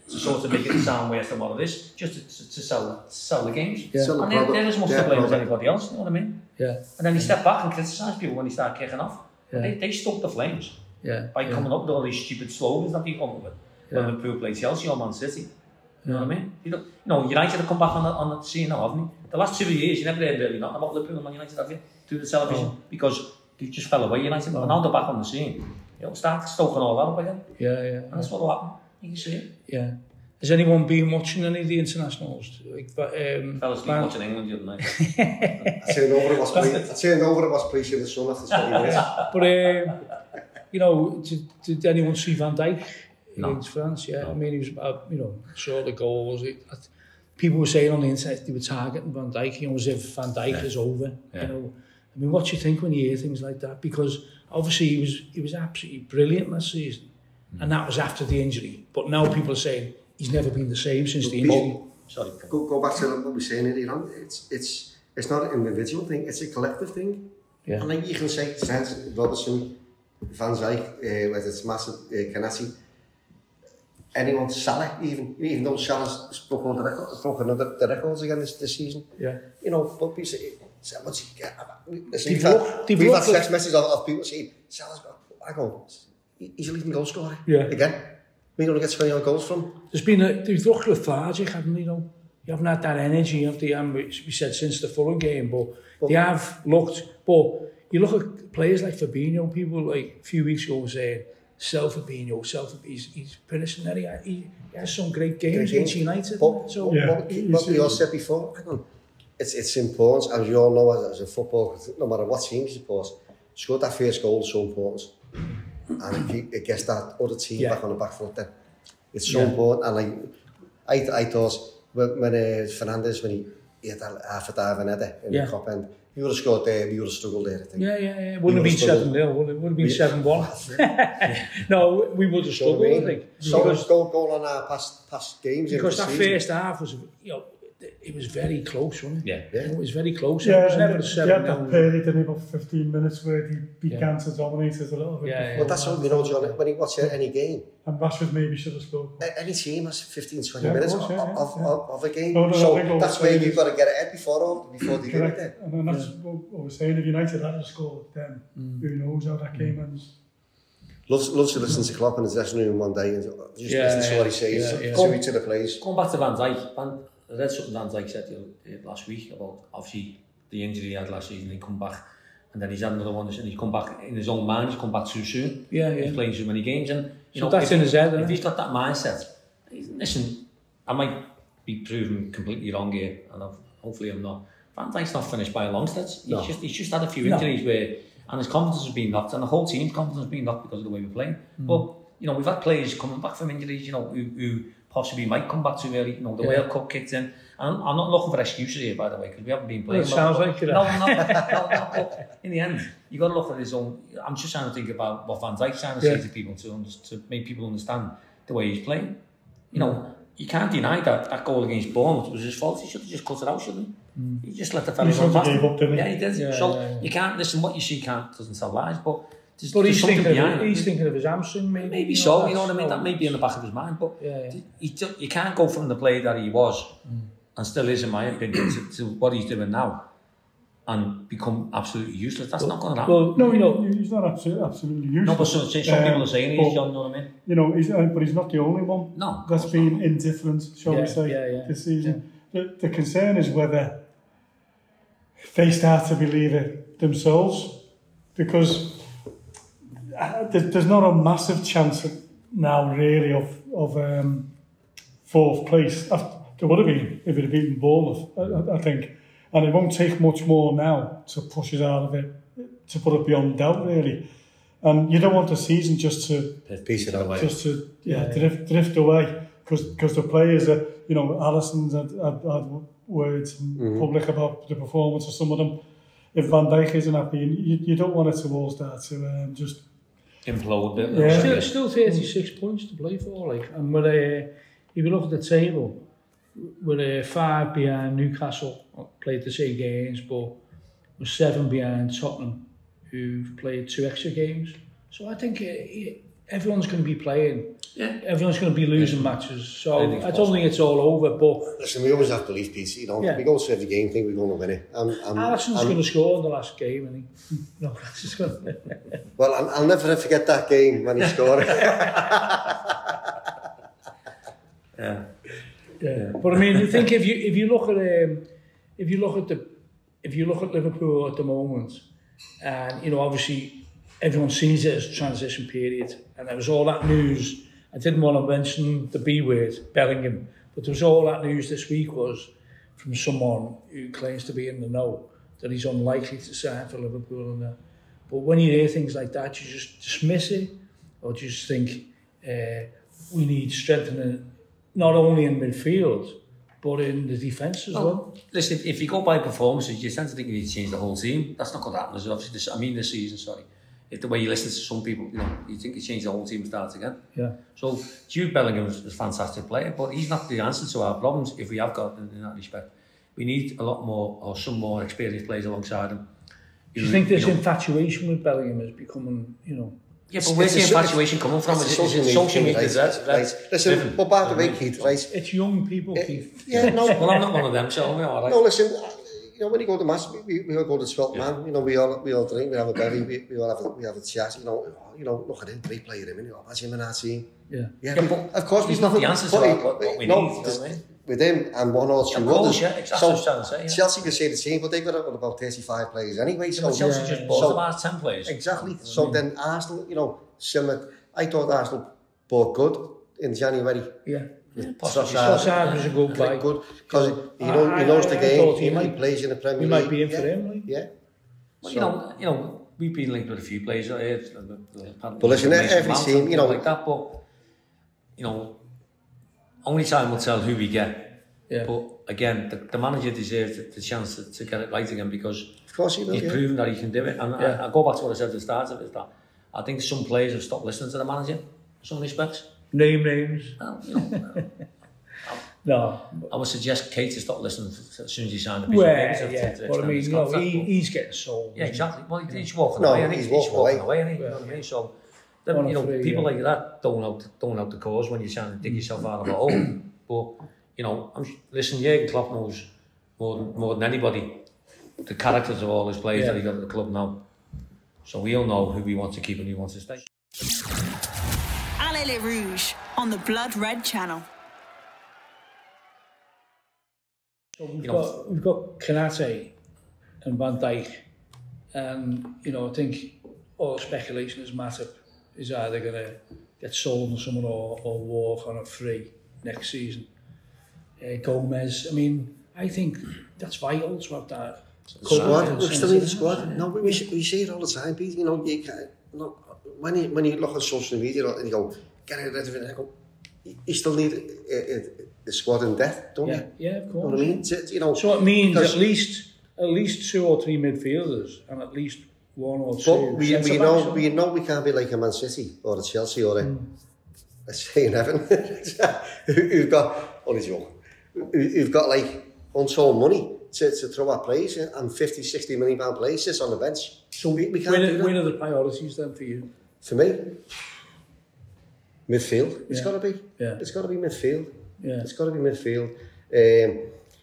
to sort of make it sound worse than what it is, just to, to, to sell to sell the games. Yeah. And they're, they're as much yeah, to blame as product. anybody else, you know what I mean? Yeah. And then you step back and criticise people when they start kicking off. Yeah. They, they stoke the flames Yeah. by yeah. coming up with all these stupid slogans that they come up with. Yeah. When Liverpool play Chelsea or Man City. You Yeah. know what I mean? You know, you know, United have come back on the, on the scene now, haven't they? The last two years, you never heard really nothing about Liverpool and Man United, have you? Through the television. Oh. Because they just fell away, United. Oh. But now they're back on the scene. It'll start stoking all that up again. Yeah, yeah. And that's what will happen. You can see it. Yeah. Has anyone been watching any of the internationals? Like, um, Fell asleep Man- watching England the other night. I turned over it was pre- I turned over it was pre the sun after twenty minutes. But, um, you know, did, did anyone see Van Dijk No. against France? Yeah, No. I mean, he was, uh, you know, saw the goals. It, uh, people were saying on the internet they were targeting Van Dijk, you know, as if Van Dijk Yeah. is over. Yeah. You know, I mean, what do you think when you hear things like that? Because obviously he was he was absolutely brilliant last season, mm. and that was after the injury. But now people are saying he's never been the same since the injury. Sorry. Go, go back to what we were saying earlier on. It's it's it's not an individual thing. It's a collective thing. Yeah. And like you can say, Trent, Robertson, Van Dijk, uh, whether it's Massive, uh, Kanati, anyone, Salah, even even though Salah's broken the record, broken the, the records again this, this season. Yeah. You know, but we say, what's he? Listen, They've we've had, looked- they've we've had looked text at- messages of, of people saying, Salah's got. I go, he's a leading goal scorer. Yeah. Again, we're going to get twenty odd goals from. There's been a, they've looked lethargic, haven't they? You know, you haven't had that energy, have they? And we, we said since the Fulham game, but Well, they have looked. But you look at players like Fabinho. People like a few weeks ago were saying, "Sell Fabinho, sell Fabinho." He's, he's finishing there. He, he has some great games against United. But, So yeah. Yeah. what, what we all said before, hang on, it's it's important, as you all know as, as a football, no matter what team you support, score that first goal is so important. And it, it gets that other team Yeah. back on the back foot then. It's so Yeah. important. And like, I, I thought, when, when uh, Fernandes, when he, he had that half a dive and header in Yeah. the top end, he would have scored there, we would have struggled there, I think. yeah, yeah, yeah. Wouldn't have We been would have seven nil. Would it would have been We- seven one. No, we would have So, struggled. I I think so because go, go on our past, past games. in because the that season. first half was, you know, it was very close, wasn't it? Yeah. Yeah. It was very close. Yeah, it was and never then a you seven had that nil. period in about fifteen minutes where he began Yeah. to dominate us a little bit. Yeah, before yeah. But that's what we know, John, when you watch any game, And Rashford maybe should have scored. A- any team has fifteen, twenty Yeah, of minutes course, yeah, of, yeah, of, yeah. of, of a game. No, no, no, so I think all that's the where players- you've got to get ahead before before they do it Correct. then. And then that's what what we're saying. If United had scored, then who knows how that game ends. Loves, loves to listen to Klopp in his dressing room one day and just Yeah, listen to yeah, what he says yeah, yeah. to each of the players. Going back to Van Dijk, Van, I read something Van Dijk said the other- last week about obviously the injury he had last season. He come back, and then he's had another one, and he's come back in his own mind. He's come back too soon. Yeah, yeah. He's playing too many games, and you So know that's if, in his head, If isn't he's it? got that mindset, he's- listen, I might be proven completely wrong here, and I've, hopefully I'm not. Van Dijk's not finished by a long stretch. He's No. just he's just had a few No. injuries where, and his confidence has been knocked, and the whole team's confidence has been knocked because of the way we're playing. Mm. But you know, we've had players coming back from injuries, you know, who, who possibly might come back too early. You know, the Yeah. World Cup kicked in. And I'm not looking for excuses here, by the way, because we haven't been playing. Well, it sounds like it. No, no, no, no, no. But in the end, you got to look at his own. I'm just trying to think about what Van Dijk's trying to Yeah. say to people to under, to make people understand the way he's playing. You know, you can't deny that that goal against Bournemouth was his fault. He should have just cut it out, shouldn't he? He just let the fella He run sort of past gave him. up, didn't he? Yeah, he did. Yeah, so yeah, yeah. you can't listen. What you see can't doesn't tell lies, but. There's, But there's he's something thinking, behind of, it. he's thinking of his hamstring, maybe. Maybe you so, know, you know what I mean? that's- That may be in the back of his mind, but Yeah, yeah. You, you can't go from the player that he was, and still is, in my opinion, to, to what he's doing now, and become absolutely useless. That's not going to happen. Well, No, you know, he's not absolutely, absolutely useless. no, but some, some Um, people are saying he's, but, John, you know what I mean? You know, he's, uh, but he's not the only one No, of that's course been indifferent, shall Yeah, we say, yeah, yeah. this season. The, the concern is whether they start to believe it themselves, because uh, there, there's not a massive chance now, really, of of um, fourth place. After, there would have been if it had beaten Bournemouth, I, I- I think, and it won't take much more now to push us out of it, to put it beyond doubt, really. And you don't want the season just to Piece it away. just to yeah, Yeah, yeah. drift drift away, because the players are, you know, Alisson's had, had, had words in Mm-hmm. public about the performance of some of them. If Van Dijk isn't happy, you, you don't want it to all start to um, just Implode a bit. Yeah. still, still thirty-six points to play for, like, and with a, if you look at the table, with a five behind Newcastle, played the same games, but with seven behind Tottenham, who've played two extra games. So I think uh, everyone's going to be playing Yeah. Everyone's going to be losing yeah. matches, so I, I don't think it's all over. But listen, we always have belief, Pete. You know, yeah. we go to every game, think we're going to win it. I'm, I'm, Alisson's going to score in the last game, and he no, that's just going to. Well, I'll, I'll never forget that game when he scored. yeah. Yeah, but I mean, I think if you if you look at um, if you look at the if you look at Liverpool at the moment, and you know, obviously everyone sees it as a transition period, and there was all that news. I didn't want to mention the B word, Bellingham, but there was all that news this week was from someone who claims to be in the know that he's unlikely to sign for Liverpool. And that. But when you hear things like that, you just dismiss it, or do you just think uh, we need strengthening. Not only in midfield, but in the defence as well. well. Listen, if, if you go by performances, you tend to think you need to change the whole team. That's not going to happen. Obviously, this, I mean this season, sorry. If the way you listen to some people, you know, you think you change the whole team and start again. Yeah. So Jude Bellingham is a fantastic player, but he's not the answer to our problems if we have got in, in that respect. We need a lot more, or some more experienced players alongside him. Do you, you think this you know, infatuation with Bellingham is becoming, you know... Yeah, but where's the infatuation coming from? Is it social media? Right. Listen, but by the way, Keith, right? It's young people, Keith. Yeah, no. Well, I'm not one of them, so I'm all right. No, listen, you know, when you go to mass, we, we all go to twelfth man, you know, we all we all drink, we have a berry, we, we all have a, we have a chat, you know, you know, look at him, great player, him, you know, imagine him in our team. Yeah. Yeah, yeah but of course, he's not the answer to what, what we no, need, you know what I mean? With him and one or two yeah, course, others. Yeah, exactly what I'm saying, yeah. Chelsea can say the same, but they've got about thirty-five players anyway. Yeah, so Chelsea yeah. just bought so, about ten players. Exactly. You know so I mean? Then Arsenal, you know, similar. I thought Arsenal bought good in January. Yeah. yeah Trossard was a good buy. Good because he, know, he knows the game. He, might, he plays in the Premier League. He might be in yeah. for him. Like. Yeah. Well, so, you know, you know, we've been linked with a few players. But listen, every team, you know, like that. But you know, only time will tell who we get. Yeah. But again, the, the manager deserves the, the chance to, to get it right again because of course he will, he's yeah. proven that he can do it. And yeah. I, I go back to what I said at the start of it, that I think some players have stopped listening to the manager in some respects. Name names. Well, you know, uh, no. I would suggest Kate to stop listening as soon as he signed a piece well, of paper. Yeah, to, well, I mean, you know, he, but, he's getting sold. Yeah, exactly. Well, he, he's walking no, away. I think he's, he's walking, walking away. away. away you know what I mean? So, then, you know, three, people yeah. like that don't out, don't out the cause when you're trying to dig yourself out of a hole. But you know, I'm listen. Jurgen Klopp knows more than more than anybody the characters of all his players yeah. that he got at the club now. So we all know who we want to keep and who wants to stay. Allez les Rouges on the Blood Red Channel. So we've you got know, we've got Konate and Van Dijk, and you know I think all speculation is Matip is either going to get sold to someone or, or walk on a free next season. Uh, Gomez, I mean, I think that's vital to have that. Squad, we still need a squad. No, we, we, we say it all the time, Pete. You know, you can't, no, when you when you look at social media and you go, get rid of it, I go, you still need a, a, a squad in depth, don't yeah, you? Yeah, of course. You know what I mean? It's, you know, so it means at least at least two or three midfielders and at least one or two. But we, we know we know we can't be like a Man City or a Chelsea or a mm. let's say in heaven who've got only joke. Who've got like untold money to, to throw at players and fifty, sixty million pound players sits on the bench. So we, we can't when, do that. When are the priorities then for you? For me, midfield. It's yeah. got to be. Yeah. It's got to be midfield. Yeah. It's got to be midfield. Um,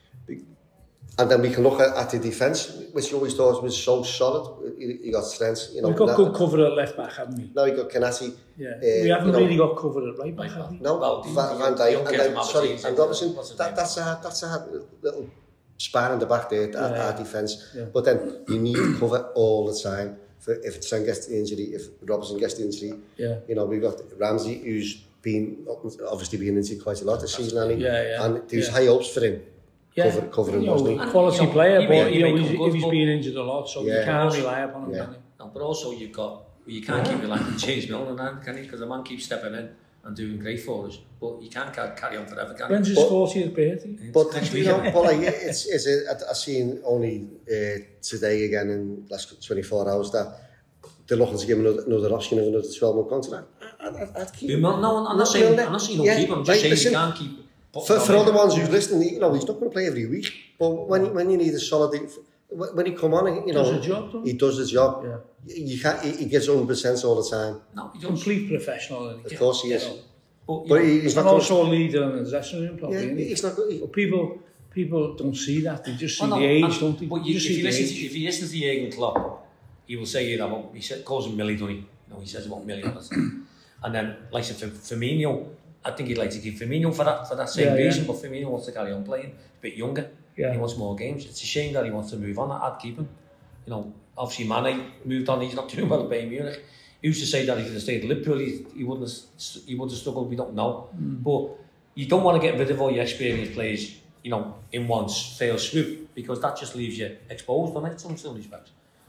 and then we can look at, at the defence, which you always thought was so solid. You, you got strengths. You know, we've got that, good cover at left back, haven't we? Now we got Konate. Yeah. Uh, we haven't you know, really got covered at right back, have we? No, well, Van, Van Dijk and then sorry, and Robertson. That, that's a that's a little span in the back there, yeah, our, yeah. our defence. Yeah. But then you need cover all the time. For if Trent gets the injury, if Robertson gets the injury, yeah. you know, we've got Ramsey, who's been obviously been injured quite a lot this season, hasn't he? Yeah, yeah. And there's yeah. high hopes for him. Yeah, cover, covering you know, wasn't he? quality you know, player, he but may, you know, he's, if he's been injured a lot, so yeah. you can't rely upon him. Yeah. Can you? No, but also you've got, well, you can't yeah. keep relying on James Milner, can you? Because the man keeps stepping in and doing great for us, but you can't carry on forever, can you? When's his fortieth birthday? But next week, you know, but like, it's, it's a, I've seen only uh, today again in the last twenty-four hours that they're looking to give him another, another option of another twelve month contract. I'd, I'd, I'd keep him. No, no, I'm not saying, I'm not saying he'll yeah, keep him, I'm just right, saying listen, you can't keep. For, for all the ones who's listening, you know, he's not going to play every week. But when when you need a solid, when he come on, you know, does the job, he does the job. Yeah. You can't. He, he gives one hundred percent all the time. No, he complete professional. Of course he is. You know. But, but he's and not also a leader in the dressing room, probably. Yeah, he's not good. But people, people don't see that. They just see well, no, the age, and, don't they? But you, just if, see you the listen age. to, if you listen to Jurgen Klopp, he will say, you know, he said, calls him Millie, doesn't he? You know, he says about Millie. And then, like I said, for Firmino, I think he'd like to keep Firmino for that for that same yeah, reason, yeah. but Firmino wants to carry on playing. He's a bit younger. Yeah. He wants more games. It's a shame that he wants to move on. I'd keep him. You know, obviously Mane moved on. He's not doing well at Bayern Munich. He used to say that he could have stayed at Liverpool. He, he wouldn't have, he would have struggled. We don't know. Mm. But you don't want to get rid of all your experienced players, you know, in one fail swoop, because that just leaves you exposed on it. Some some respects.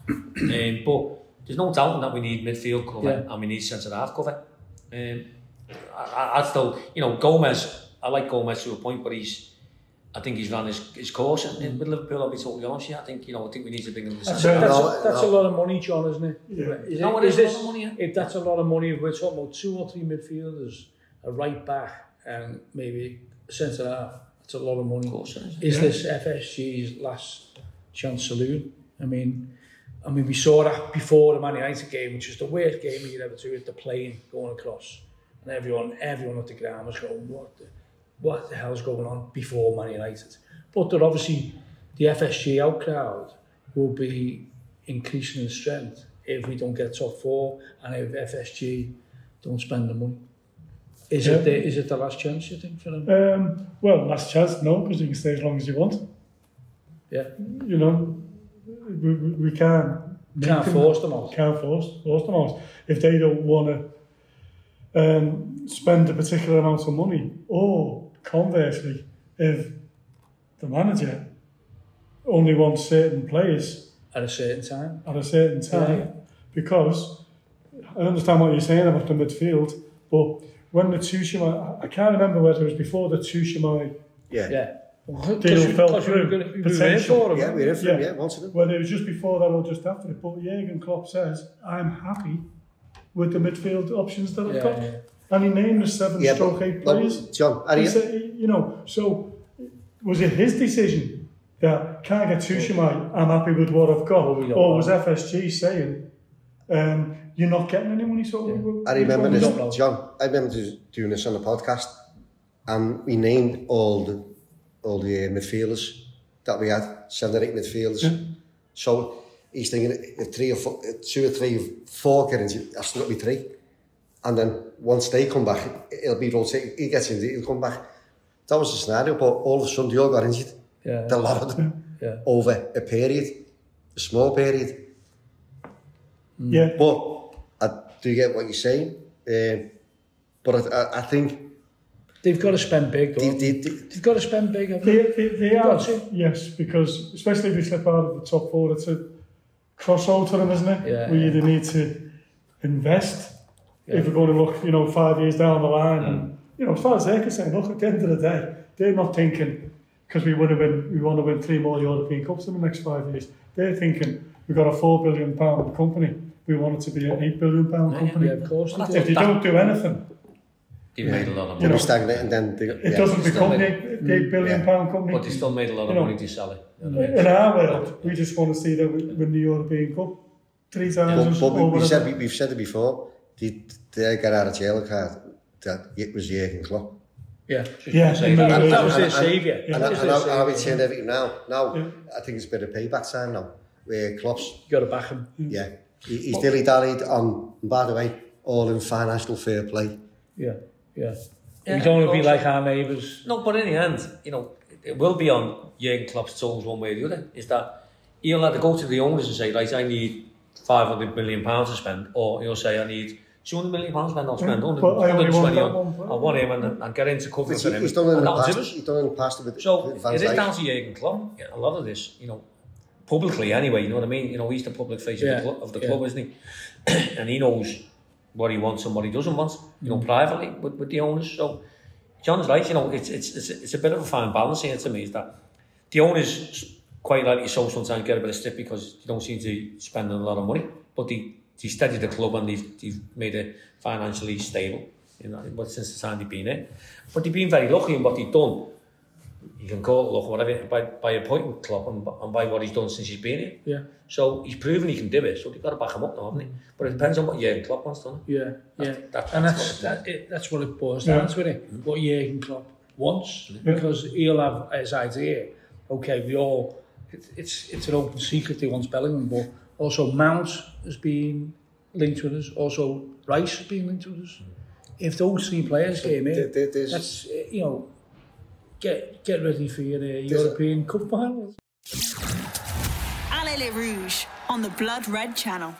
um, but there's no doubt that we need midfield cover yeah. and we need centre half cover. Um, I, I still, you know, Gomez. I like Gomez to a point, but he's. I think he's run his, his course in, in with Liverpool. I'll be totally honest. Yeah, I think you know. I think we need to bring him. To that's the a, that's, no, a, that's no. a lot of money, John, isn't it? Yeah. Is no, it, it is is this, a lot of money. Yeah. If that's a lot of money, we're talking about two or three midfielders, a right back, and maybe a centre half. That's a lot of money. Of course, it is. Is Yeah. this F S G's last chance saloon? I mean, I mean, we saw that before the Man United game, which is the worst game you could ever do, with the plane going across, and everyone, everyone at the ground was going, "What the, what the hell's going on?" Before Man United, but they're obviously the F S G out crowd will be increasing in strength if we don't get top four and if F S G don't spend the money. Is yeah. it the, is it the last chance, you think, for them? Um, well, last chance, no, because you can stay as long as you want. Yeah. You know, we, we, we can't... Can't them, force them out. Can't force, force them out. If they don't want to um, spend a particular amount of money, or conversely, if the manager only wants certain players... At a certain time. At a certain time. Yeah. Because I understand what you're saying about the midfield, but when the Tuchel, I can't remember whether it was before the Tuchel yeah. yeah. deal fell through. We were, we were in for him. Yeah, we were in for him, yeah, once of them. Whether it was just before that or just after it, but Jurgen Klopp says, I'm happy with the midfield options that I've Yeah, got. yeah. And he named the seven Yeah, stroke but- eight but, players. John, are he you- said, you know, so was it his decision that can't get Tuchel, I'm happy with what I've got, we don't or know. was F S G saying, um, you're not getting any money, so Yeah. we- I remember we this, don't know. John. I remember doing this on the podcast, and we named all the all the uh, midfielders that we had, seven or eight midfielders. Yeah. So he's thinking if three or four, two or three, four get into, that's got to be three, and then once they come back, it'll be rotated. He gets in, he'll come back. That was the scenario, but all of a sudden they all got injured. Yeah. The lot of them Yeah. over a period, a small period. Yeah. But I do get what you're saying. Um, but I, I, I think They've got to spend big. they, They, they, they, They've got to spend big. haven't They, they? they, they They've are, got to. yes, because especially if they slip out of the top four, it's a crossroad for them, isn't it? Yeah, Where you yeah. either need to invest Yeah. if we're going to look, you know, five years down the line. Mm. And, you know, as far as they're concerned, look, at the end of the day, they're not thinking, because we want to win, we want to win three more European Cups in the next five years. They're thinking, we've got a four billion pound company, we want it to be an eight billion pound Yeah, company. Yeah, of course. Well, they If do. they don't do anything, They've made a lot of they money. be stagnant, and then they, it yeah. doesn't Still become made- the eight billion Yeah. pound company. But they still made a lot of You know, money to sell it. You know what I mean? In our world, we just want to see that we win the European Cup three times. But, but we, or we whatever. said we, we've said it before. The they get out of jail card that it was Jurgen Klopp. Yeah. Yeah, That, and- that, and- that was and- their and- saviour. And, That and, was and their how, how we saviour. turn everything now. Now, Yeah. I think it's a bit of payback time now. Where Klopp's, You got to back him. yeah, he, he's dilly dallied on. And by the way, all in financial fair play. Yeah, yeah. Yeah, we don't want to be also- like our neighbours. No, but in the end, you know, it, it will be on Jurgen Klopp's toes one way or the other. Is that he'll have to go to the owners and say, right, I need five hundred million pounds to spend, or he'll say, I need two hundred million pounds to spend, I'll spend Yeah, one but I only hundred want twenty that on, one. I want him and, and get into cover Which for he, him. he's done in and the that'll do past. us. He's done in the past with So with Van it is Dijk. down to Jurgen Klopp. Yeah, a lot of this, you know, publicly anyway. You know what I mean? You know, he's the public face Yeah, of the, club, of the yeah. club, isn't he? And he knows what he wants and what he doesn't want. You know, privately with, with the owners. So John's right. You know, it's it's it's, it's a bit of a fine balance here to me. Is that the owners quite like so sometimes get a bit of stick because you don't seem to be spending a lot of money, but they they steady the club and they've they've made it financially stable. You know, but since the time they've been in, but they've been very lucky in what they've done. you can call it luck, whatever, by, by appointing Klopp and, and by what he's done since he's been here. Yeah. So he's proven he can do it, so they've got to back him up now, haven't they? But it depends on what Jurgen Klopp wants done. Yeah, that's, yeah. That's, and that's, that's, that's, that, it, that's what it boils down to, it. Mm-hmm. What Jurgen Klopp wants, yeah. because he'll have his idea. Okay, we all, it, it's it's an open secret he wants Bellingham, but also Mount has been linked with us, also Rice has been linked with us. Mm-hmm. If those three players came in, there, that's, you know, get get ready for your uh, European Cup final. Allez les Rouges on the Blood Red channel.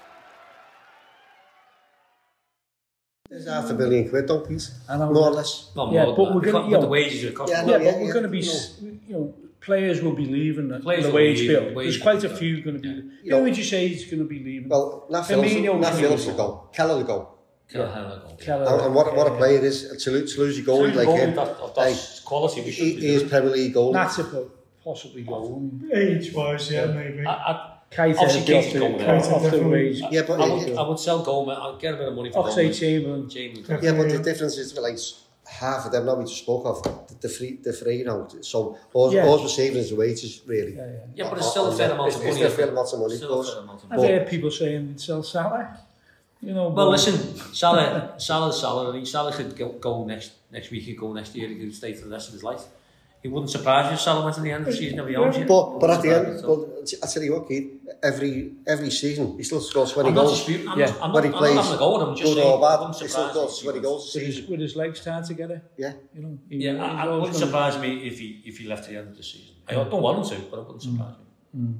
There's half a billion quid, don't please? More or less. Not yeah, more, but we're going to, the wages are costing. Yeah, no, yeah, yeah, but we're yeah, going to be, no. you know, players will be leaving the, Players the will wage leave, bill. the wage There's quite a bill. few going to be. Yeah. Who You know, would you say is going to be leaving? Well, Nat Phillips will go. Keller will go. Keller will go. Keller, and, and what, what a player it is. To lose your goalie like him. That, that's hey, quality. We should he, he is Premier League goalie. That's a possibly go. Age-wise, yeah, maybe. I, I, Keita Obviously, Keita's going off the wage. Yeah, but I would, I would sell Gomez. I'd get a bit of money for Oxlade Chamberlain. Chamberlain. Yeah, but the difference is like half of them now we just spoke of the, the free, the free now. So all, yeah. all we're saving is the wages, really. Yeah, yeah. yeah but it's still a fair amount of money. It's still a fair amount of money, of course. I've heard people saying they'd sell Salah. You know. Well, listen, Salah, Salah's salary. Salah could go, go next next week. He could go next year. He could stay for the rest of his life. It wouldn't surprise you if Salah went to the end of the season every year. But, but at the end, well, I tell you what, Keith, every every season he still scores twenty I'm goals. Not I'm yeah. not, I'm when he not, plays, I'm not having a go at him. Just good saying, or bad, he still scores twenty goals a with season. his, with his legs tied together. Yeah. You know. He, yeah, I, I wouldn't surprise me if he if he left at the end of the season. I don't want him to, but it wouldn't surprise mm. me. Mm.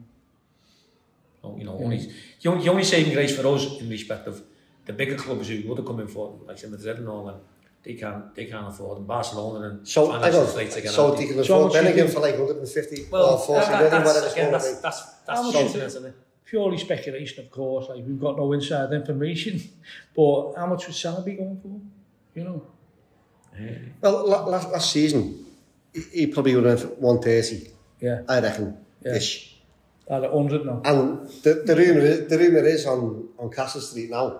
So, you know, yeah. only, the only, the only saving grace for us in respect of the bigger clubs who would have come in for, like Madrid and all that. They can't, they can't afford them. Barcelona and so I don't. So they can afford Bellingham for like one hundred fifty well, or forty that, million, that's, whatever it's again, going to that's, be. That's that's, that's that's isn't it? Purely speculation, of course. Like we've got no inside information, but how much would Salah be going for? You know. Yeah. Well, last last season, he, he probably would have one thirty. Yeah. I reckon. Yeah. Ish. At a hundred now. And the the rumor is, the rumor is on on Castle Street now.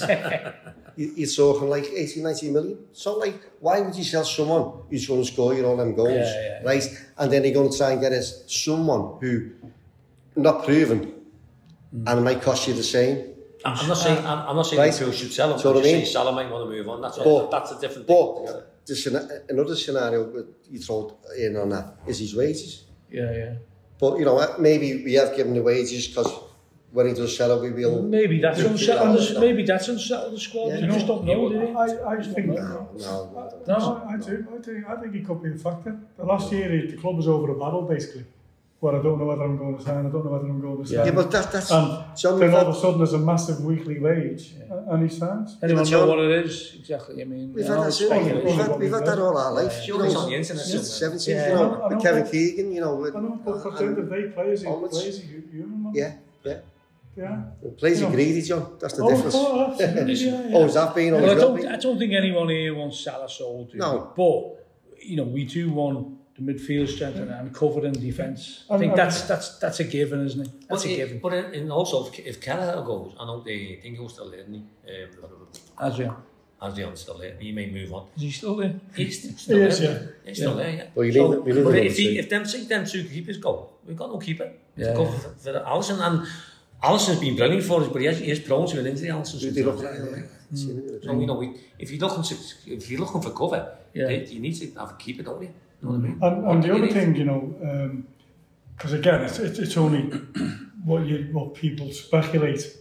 You're talking like eighty, ninety million. So, like, why would you sell someone who's going to score you all them goals, yeah, yeah, right? And then you're going to try and get us someone who not proven, mm. and it might cost you the same. I'm not saying I'm, I'm not saying right? Liverpool should sell him. I'm just saying Salah might want to move on. That's a, but, that's a different but thing. The, another scenario you throw in on that is his wages. Yeah, yeah. But you know, maybe we have given the wages because. When he does sell it, we will. Maybe that's unsettled. The, maybe that's unsettled the squad. Yeah, you no, just don't know, do you? I, I think. No, no, no, no. I, I do. I do. I think he could be a factor. The last year, the club was over a battle basically. Where I don't know whether I'm going to sign. I don't know whether I'm going to sign. Yeah, but that, that's. And John then all of a sudden, there's a massive weekly wage, yeah. and he signs. Anyone know what it is exactly? I mean, we've had that. We've had, we've had that all our life. You know, on the internet since seventies. You know, with Kevin Keegan. You know, with. I know, but for the end of the day, players, players, human. Yeah, yeah. Yeah. Players you know, are greedy, John. That's the oh, difference. Oh, absolutely. yeah, yeah. Always have been. Well, I don't. Be. I don't think anyone here wants Salah sold. No. But you know, we do want the midfield strength yeah. and cover in defence. I and, think and, that's that's that's a given, isn't it? That's but a it, given. But in, also, if, if Kelleher goes, I know they think he'll still there, isn't he? Um, Adrian. Adrian's still there. He may move on. Is he still there? He's still he there. Is, yeah. He's still yeah. there. Yeah. Well, you so, need, we need but if, he, if them, see them two keepers go, we've got no keeper yeah, to cover yeah. for, for Alisson. And Alisson's been brilliant for us, but he is, he is prone to an injury. Alisson's they look like, mm. So you know, we, if you're looking to, if you're looking for cover, yeah. they, you need to have a keeper, don't you? You know what I mean? And, and the other need? thing, you know, because um, again, it's, it's it's only what you what people speculate.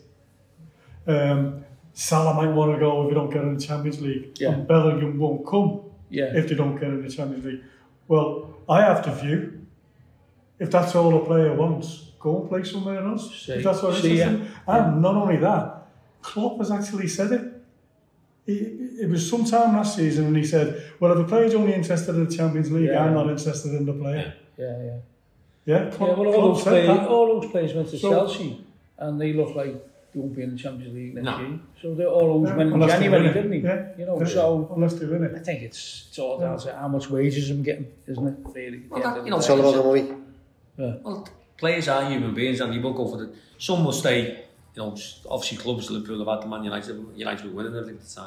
Um, Salah might want to go if they don't get in the Champions League, yeah. and Bellingham won't come yeah. if they don't get in the Champions League. Well, I have to view if that's all a player wants. Go and play somewhere else. See, if that's what it's yeah. And yeah. not only that, Klopp has actually said it. He, it was sometime last season and he said, well, if a player's only interested in the Champions League, yeah. I'm not interested in the player. Yeah, yeah. Yeah, Klopp, yeah well, all, those players, that. all those players went to so, Chelsea and they look like they won't be in the Champions League next no. year. So they all yeah, went in January, didn't they? Yeah. You know, yeah. so unless they win it. I think it's, it's all down to how much wages I'm getting, isn't it? Really. Well, that, you know, it's all about the money. Yeah. Well, players are human beings and you will go for the. Some will stay, you know, obviously clubs, Liverpool have had the Man United, United were winning everything at the time.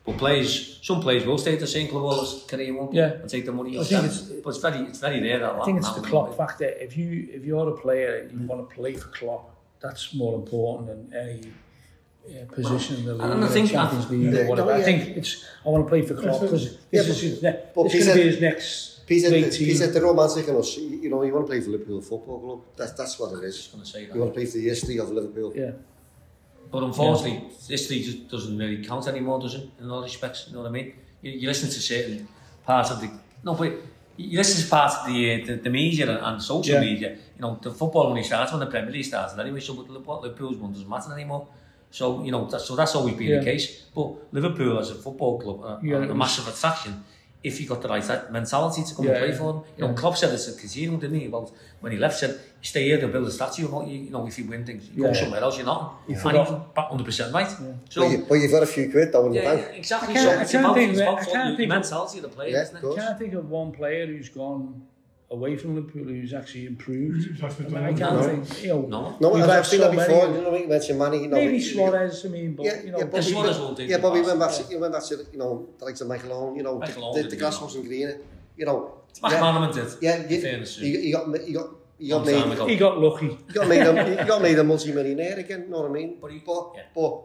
But players, some players will stay at the same club all his career, won't yeah. and take the money. I think it's, but it's very, it's very rare that. I think it's the Klopp factor. If you if you're a player and you want to play for Klopp, that's more important than any uh, position in the league, and I think Champions League yeah, or whatever. no, yeah. I think it's I want to play for Klopp because yeah, this is his ne- but this going to be his next Peter, great team. Peter, the romantic in us, you know, you want to play for Liverpool Football Club. That's that's what it is. I was going to say that. You want to play for the history of Liverpool. Yeah. But unfortunately, yeah. history just doesn't really count anymore, does it? In all respects, you know what I mean? You, you listen to certain parts of the no, but you listen to parts of the uh, the, the media and, and social yeah. media. You know, the football only starts when the Premier League starts, anyway. So what Liverpool's won doesn't matter anymore. So you know, that's, so that's always been yeah. the case. But Liverpool as a football club, uh, yeah, a massive attraction. If you got the right mentality to come yeah, and play yeah. for them, you know, yeah. Klopp said it's a casino, didn't he? About when he left, said, "Stay here, they'll build a statue about you. You know, if you win things, you yeah. go somewhere else, you're not." Yeah. And he's one hundred percent right. Yeah. So, but, you, but you've got a few quid down in yeah, the bank. Exactly. I can't, so I it's can't about, think, it's about I can't the think mentality of, of the players, yeah, isn't it? I can't think of one player who's gone away from Liverpool who's actually improved. I, mean, I can't no. think, you know, no, no I've seen that before. You know, you mentioned Manny. You know, maybe Suarez. I mean, but yeah, you know, yeah, but Suarez will do. Yeah, but we went back. You went back to you know, the likes of Michael Owen. You know, the, the grass wasn't greener. You know, McManaman did. Yeah, you, you, you got, you got, you got made. He got lucky. You got made. A, you got made a multi-millionaire again. You know what I mean? But, he, but, yeah. but,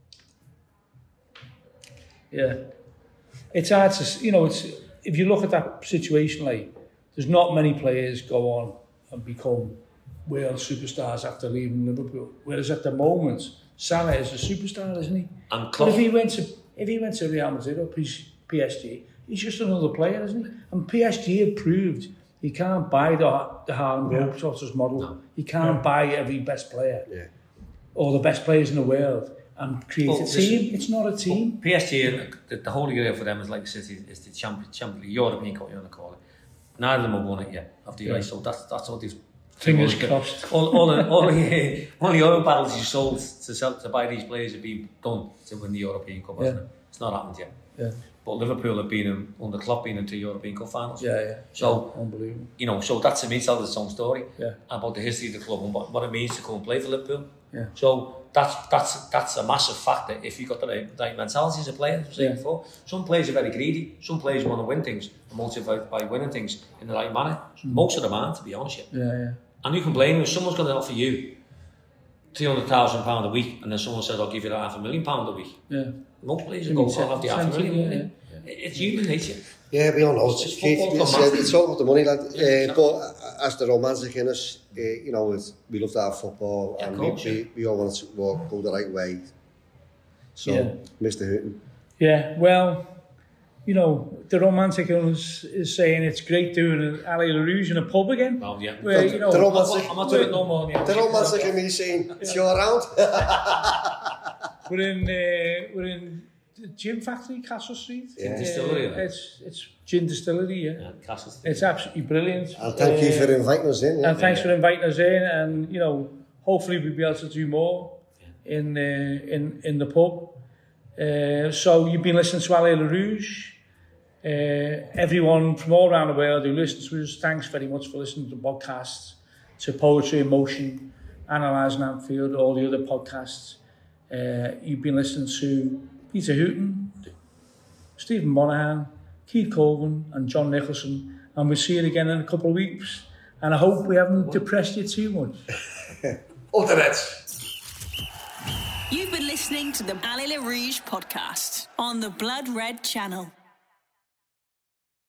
yeah, it's hard to, you know, it's if you look at that situation, like there's not many players go on and become world superstars after leaving Liverpool. Whereas at the moment, Salah is a superstar, isn't he? And but if he went to if he went to Real Madrid or P S G. He's just another player, isn't he? And P S G have proved he can't buy the, the hard rope tortoise model. No. He can't yeah. buy every best player yeah. or the best players in the world and create well, a team. It's not a team. P S G, the, the holy grail for them is like City, is the champion, champion European Cup, you want to call it. Neither of them have won it yet after yeah. So that's that's what these fingers crossed. All, all, the, all, the, all the other battles you sold to sell to buy these players have been done to win the European Cup, hasn't yeah. it? It's not happened yet. Yeah. But Liverpool have been in, under Klopp been into European Cup finals. Yeah, yeah. So, unbelievable. You know, so that to me tells its own story yeah. about the history of the club and what, what it means to come and play for Liverpool. Yeah. So that's that's that's a massive factor if you've got the right, right mentality as a player, as I was saying yeah. before. Some players are very greedy, some players want to win things and motivated by winning things in the right manner. Mm. Most of them aren't, to be honest with you. Yeah, yeah. And you can blame them if someone's going to offer you three hundred thousand pounds a week and then someone says, I'll give you that half a million pounds a week. Yeah. Most players will go, I'll have the half a million. Yeah, yeah. It's human nature. Yeah, we all know. It's, it's, it's, it's, it's all about the money, lad. Uh, but as the romantic in us, uh, you know, it's, we love to have football yeah, and course, we, yeah. we, we all want to walk, go the right way. So, yeah. Mister Hooton. Yeah, well, you know, the romantic in us is saying it's great doing an Alley LaRouge in a pub again. Well, yeah. Where, you know, the romantic, I'm not doing it no more. The romantic in me saying, it's your round. we're in, uh, we're in the Gin Factory, Castle Street. Yeah. Distillery. Uh, it's it's gin distillery, yeah. yeah Castle Street. It's absolutely brilliant. And thank uh, you for inviting us in. Yeah. And thanks yeah. for inviting us in. And you know, hopefully we'll be able to do more yeah. in uh, in in the pub. Uh, so you've been listening to Alley LaRouge. Uh, everyone from all around the world who listens to us, thanks very much for listening to the podcast, to Poetry in Motion, Analysing Anfield, all the other podcasts. Uh, you've been listening to Peter Hooton, Stephen Monaghan, Keith Colvin and John Nicholson, and we'll see you again in a couple of weeks, and I hope we haven't depressed you too much. Up the Reds. You've been listening to the Alley LaRouge podcast on the Blood Red channel.